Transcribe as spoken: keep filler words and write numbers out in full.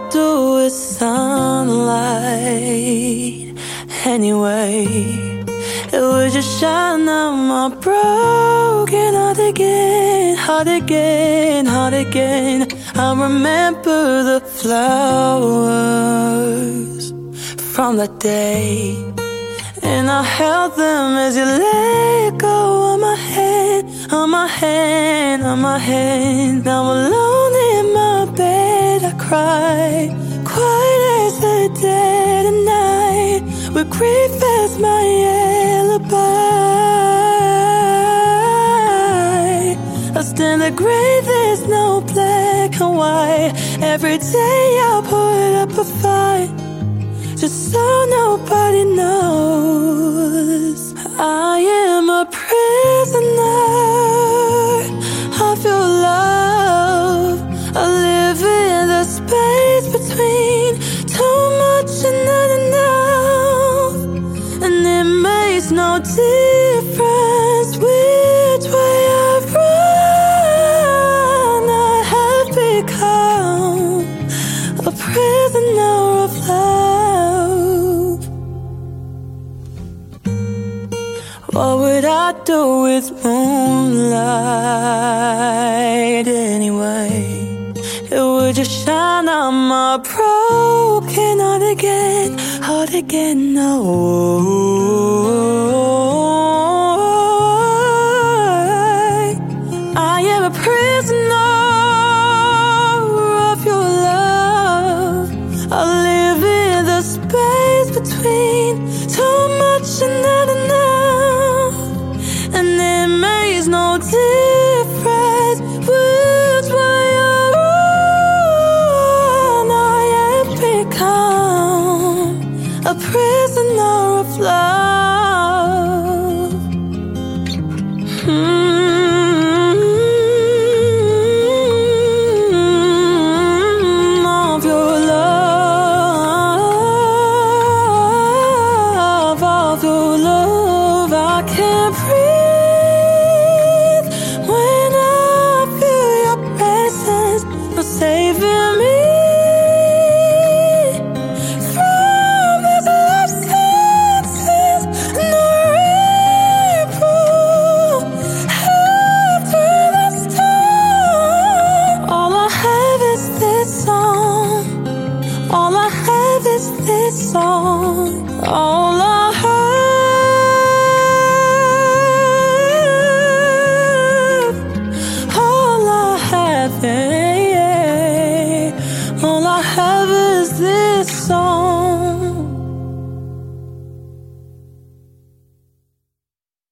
do with sunlight anyway? It would just shine on my broken heart again, heart again, heart again. I remember the flowers from that day, and I held them as you let go of my hand, on my hand, on my hand. Now alone in my bed I cry, quiet as the dead at night, with grief as my alibi. Lost in the grave, there's no black and white. Every day I put up a fight, just so nobody knows. I am a prisoner of your love. I live in the space between too much and not enough, and it makes no difference which way I run. I have become a prisoner of love. What would I do with moonlight anyway? It would just shine on my broken heart again, heart again, oh.